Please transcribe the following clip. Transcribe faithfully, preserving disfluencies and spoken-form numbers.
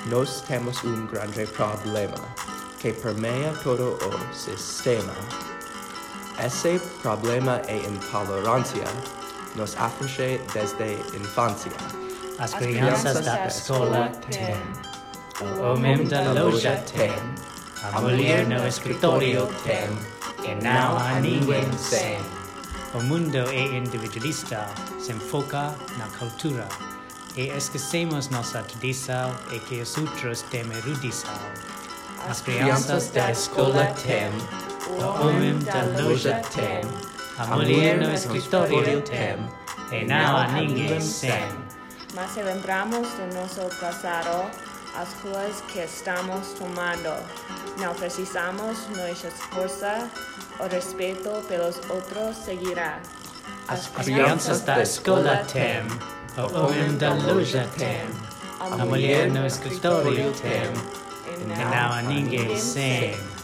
Nós temos um grande problema que permeia todo o sistema. Esse problema é intolerância. Nos aflige desde a infância. As crianças da escola têm, o homem da loja tem, a mulher no escritório tem, e não há ninguém sem. O mundo é individualista, se foca na cultura, e esquecemos nossa tradição e que os outros têm erudição. As crianças da escola têm, o homem da loja tem, a mulher no escritório tem, e não há ninguém sem. Mas se lembramos do nosso passado, as ruas que estamos tomando, não precisamos nos esforçar, o respeito pelos outros seguirá. As crianças da escola têm, o homem da loja tem, a mulher no escritório tem, e não há ninguém sem.